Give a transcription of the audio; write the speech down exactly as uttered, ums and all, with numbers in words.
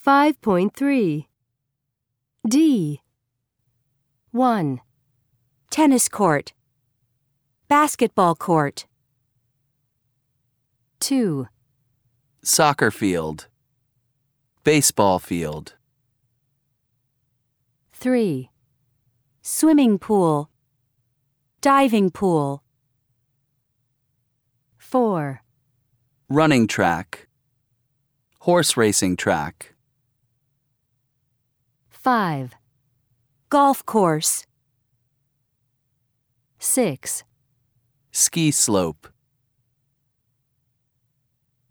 five point three. D. one. Tennis court. Basketball court. two. Soccer field. Baseball field. three. Swimming pool. Diving pool. four. Running track. Horse racing track. five. Golf course. six. Ski slope.